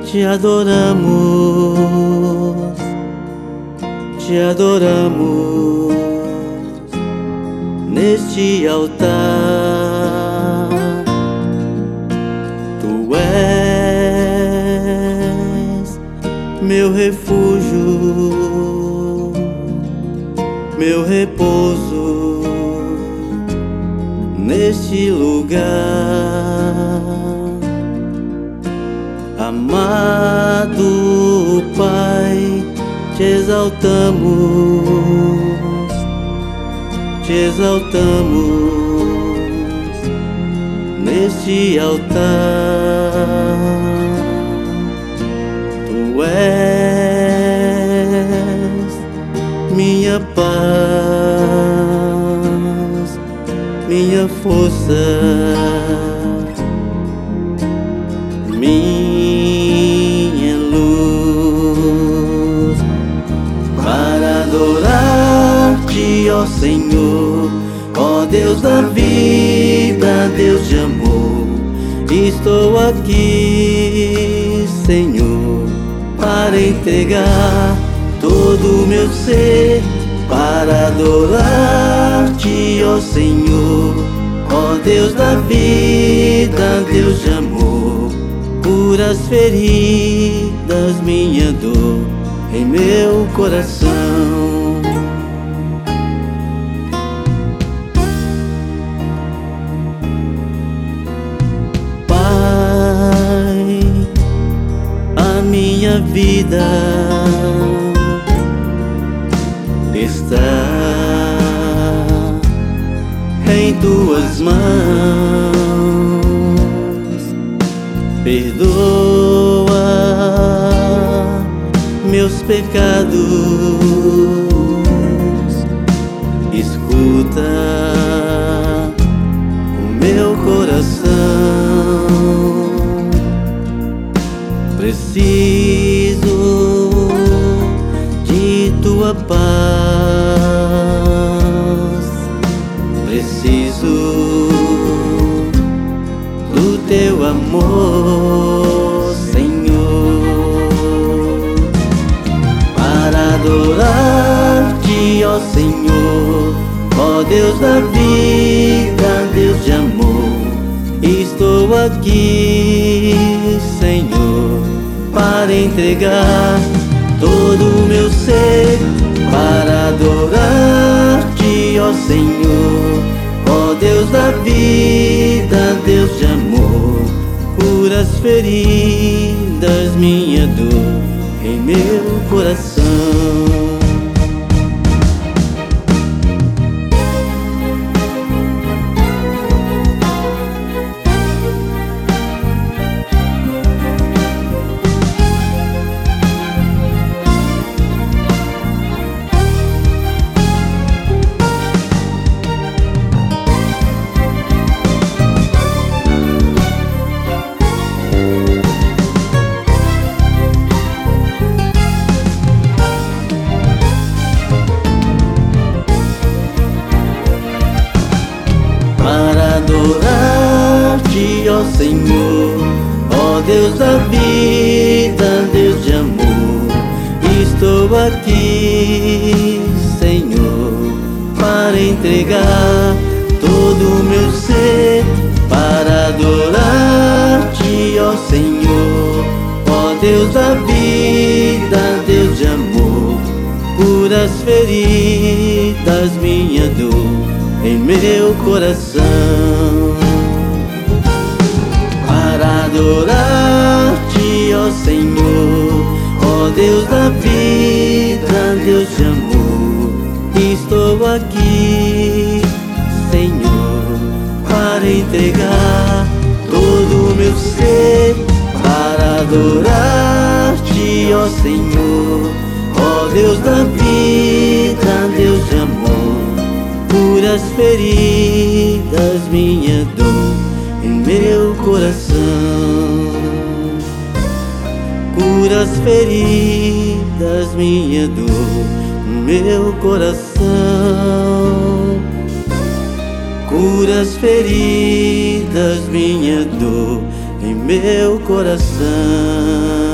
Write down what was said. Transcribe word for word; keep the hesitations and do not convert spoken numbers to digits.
te adoramos, te adoramos neste altar. Tu és meu refúgio, meu repouso neste lugar. Amado Pai, te exaltamos, te exaltamos neste altar. Tu és minha paz, minha força, minha luz, para adorar-te, ó Senhor, ó Deus da vida, Deus de amor. Estou aqui, Senhor, para entregar todo o meu ser, para adorar-te, ó Senhor, ó Deus da vida, Deus de amor. Cura as feridas, minha dor em meu coração. Pai, a minha vida está em tuas mãos. Perdoa meus pecados, escuta o meu coração. Preciso de tua paz, preciso do teu amor, Senhor, para adorar-te, ó Senhor, ó Deus da vida, Deus de amor. Estou aqui, Senhor, para entregar todo o meu ser, para adorar-te, ó Senhor, ó Deus da vida, Deus de amor. Cura as feridas, minha dor em meu coração. Adorar-te, ó Senhor, ó Deus da vida, Deus de amor. Estou aqui, Senhor, para entregar todo o meu ser, para adorar-te, ó Senhor, ó Deus da vida, Deus de amor. Cura as feridas, minha dor em meu coração, para adorar-te, ó Senhor, ó Deus da vida, Deus de amor. Estou aqui, Senhor, para entregar todo o meu ser, para adorar-te, ó Senhor, ó Deus da vida, Deus de amor. Cura as feridas, minha dor em meu coração. Cura as feridas, minha dor no meu coração. Cura as feridas, minha dor em meu coração.